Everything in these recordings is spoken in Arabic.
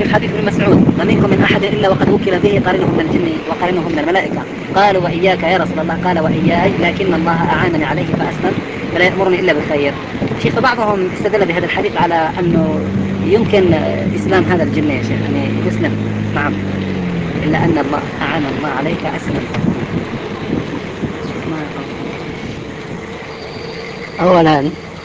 حديث ابن مسعود: ما منكم من أحد إلا وقد وكل به قرينه من الجن وقرينه من الملائكة. قالوا: وإياك يا رسول الله؟ قال: وإياي، لكن الله أعانني عليه فأسلم فلا يأمرني إلا بالخير. شيخ، فبعضهم استدل بهذا الحديث على أنه يمكن إسلام هذا الجن يا شيخ، أن يسلم. نعم. إلا أن الله أعان الله عليه فأسلم. شيخ، ما أولا،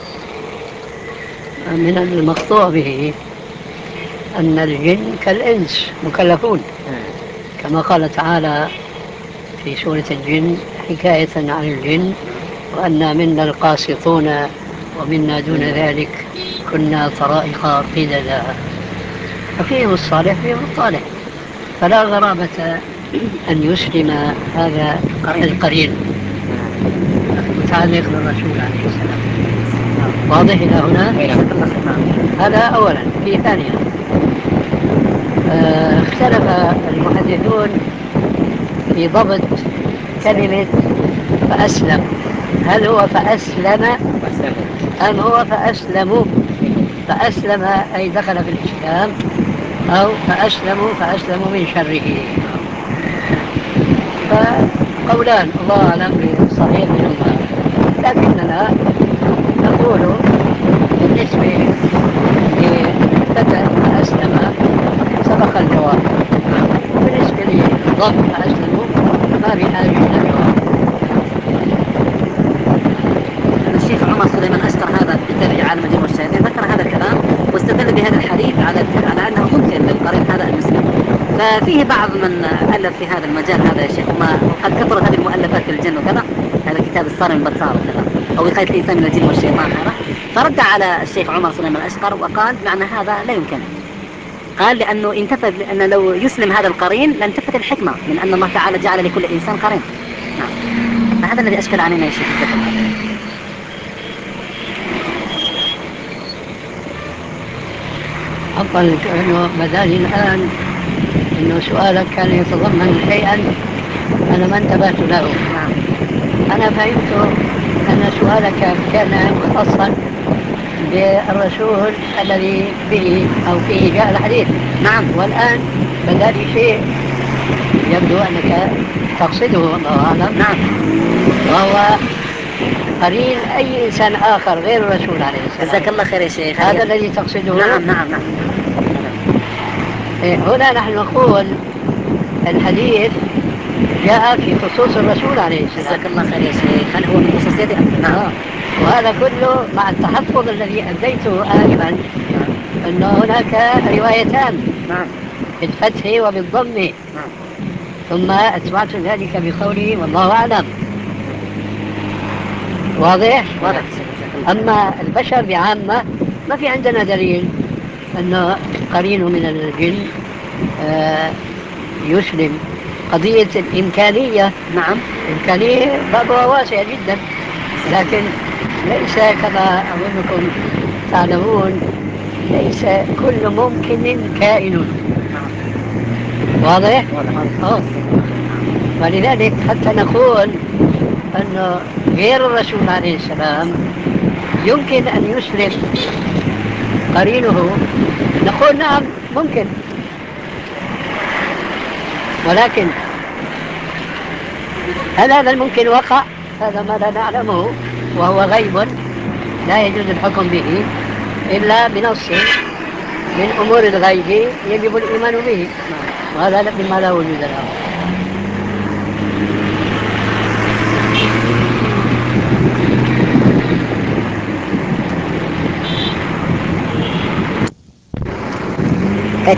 من المقطوع به أن الجن كالإنس مكلفون، كما قال تعالى في سورة الجن حكاية عن الجن: وأنا منا القاسطون ومنا دون ذلك كنا طرائق قددا. ففيهم الصالح فيهم الطالح، فلا غرابة أن يسلم هذا القرين متعلق بالرسول عليه السلام. واضح إلى هنا؟ هذا أولا. في ثانيا، اختلف المحدثون في ضبط كلمة فأسلم. هل هو فأسلم أم هو فأسلموا؟ فأسلم أي دخل في الإسلام، أو فأسلموا من شره. فقولان الله أعلم بالصحيح منهما، لكننا نقول بالنسبة للفتى فأسلم سبق الجواب، وبالنسبة للضب فأسلموا ما بحاجة إلى جواب. الشيخ عمر سليمان أشكر هذا كتابه عالم الجن والشياطين ذكر هذا الكلام واستدل بهذا الحديث على أنه ممكن للقرين هذا أن يسلم. ففيه بعض من ألف في هذا المجال هذا يا شيخ، وقد كثرت هذه المؤلفات في الجن وكذا، هذا كتاب الصارم البطار وكذا، أو وقاية الإنسان من الجن والشيطان هذا، فرد على الشيخ عمر سليمان أشكر وقال: معنى هذا لا يمكن. قال: لأنه انتفت، لأن لو يسلم هذا القرين لانتفت الحكمة من أن الله تعالى جعل لكل إنسان قرين. نعم. فهذا الذي أشكل علينا يا شيخ. جزاك الله خير. عفوا، أنه بدالي الآن أنه سؤالك كان يتضمن شيئا أنا ما انتبهت له. أنا فهمت أن سؤالك كان مختصا بالرسول الذي به أو فيه جاء الحديث. نعم. والآن بدالي شيء يبدو أنك تقصده، والله أعلم. نعم. وهو قرين أي إنسان آخر غير الرسول عليه السلام. جزاك الله خير يا شيخ. هذا الذي تقصده؟ نعم نعم نعم. هنا نحن نقول الحديث جاء في خصوص الرسول عليه السلام. جزاك الله خير يا شيخ. هل هو من خصوصيته؟ نعم. وهذا كله مع التحفظ الذي أبديته آنفا، أن هناك روايتان، نعم، بالفتح وبالضم. نعم. ثم أتبعت ذلك بقولي والله أعلم. واضح؟ واضح. أما البشر بعامة ما في عندنا دليل أنه قرين من الجن يسلم. قضية الإمكانية، نعم، إمكانية بابها واسع جدا، لكن ليس كما أظنكم تعلمون، ليس كل ممكن كائن. واضح؟ ولذلك حتى نقول أن غير الرسول عليه السلام يمكن أن يسلم قرينه، نقول نعم ممكن، ولكن هل هذا الممكن وقع؟ هذا ما لا نعلمه، وهو غيب لا يجوز الحكم به إلا بنص من أمور الغيب يجب الإيمان به، وهذا مما لا وجود له.